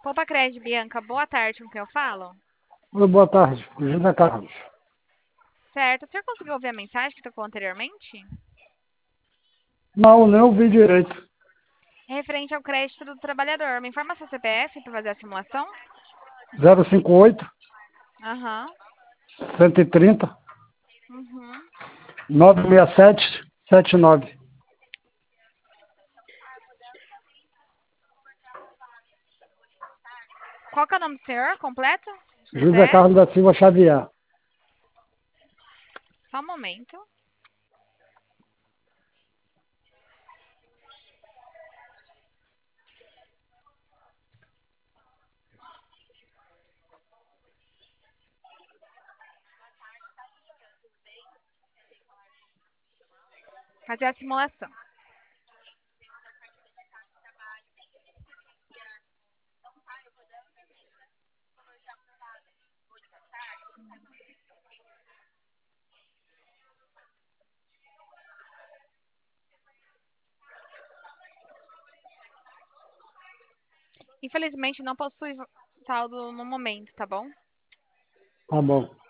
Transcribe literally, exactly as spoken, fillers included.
Copa Crédito, Bianca, boa tarde, com quem eu falo? Oi, boa tarde, José Carlos. Certo, o senhor conseguiu ouvir a mensagem que tocou anteriormente? Não, nem ouvi direito. É referente ao crédito do trabalhador. Me informa seu C P F para fazer a simulação? zero cinco oito, Aham. cento e trinta, Uhum. nove seis sete, sete nove. Qual que é o nome do senhor completo? José C P F? Carlos da Silva Xavier. Só um momento. Fazer a simulação. Infelizmente não possui saldo no momento, tá bom? Tá bom.